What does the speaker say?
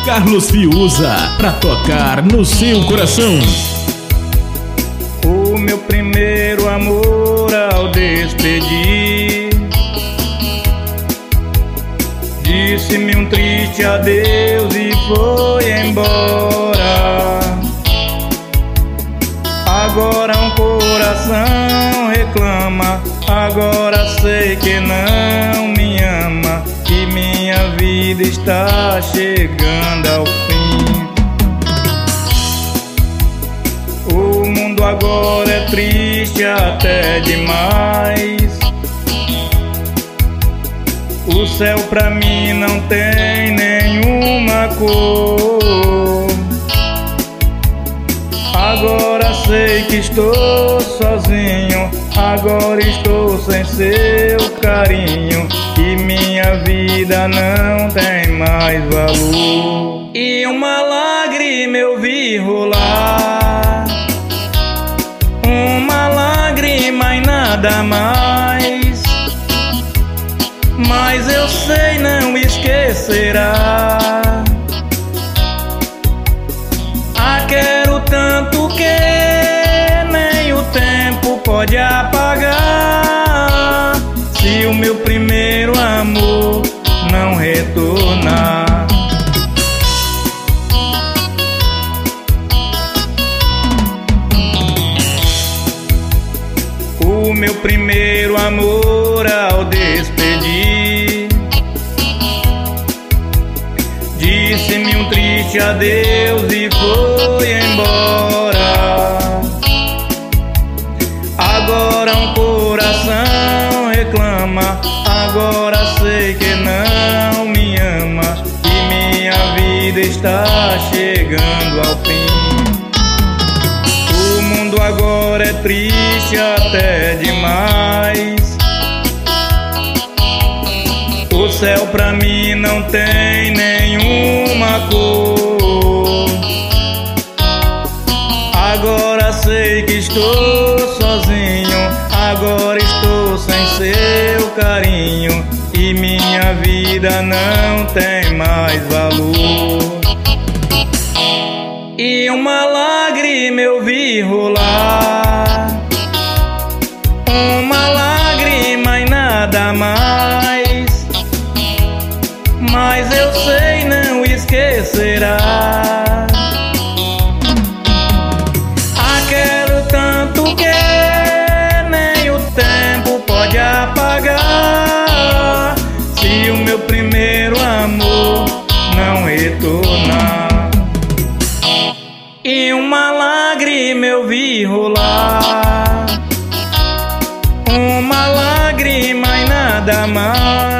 Carlos Fiuza, pra tocar no seu coração. O meu primeiro amor ao despedir disse-me um triste adeus e foi embora. Agora um coração reclama, agora sei que não me ama, que minha vida está chegando ao fim. O mundo agora é triste até demais. O céu pra mim não tem nenhuma cor. Agora sei que estou sozinho, agora estou sem seu carinho, e minha vida não tem mais valor. E uma lágrima eu vi rolar, uma lágrima e nada mais, mas eu sei não esquecerá. Quero tanto que nem o tempo pode apagar, se o meu primeiro amor não retornar. O meu primeiro amor ao despedir disse-me um triste adeus e foi embora. Agora um coração reclama, agora sei que não me ama, e minha vida está chegando ao fim. O mundo agora é triste até demais. O céu pra mim não tem nenhuma cor. Agora sei que estou sozinho, agora estou sem seu carinho, e minha vida não tem mais valor. E uma lágrima eu vi rolar, uma lágrima e nada mais, mas eu sei não esquecerá. Quero tanto que nem o tempo pode apagar, se o meu primeiro amor não retornar. E uma lágrima eu vi rolar, uma lágrima e nada mais,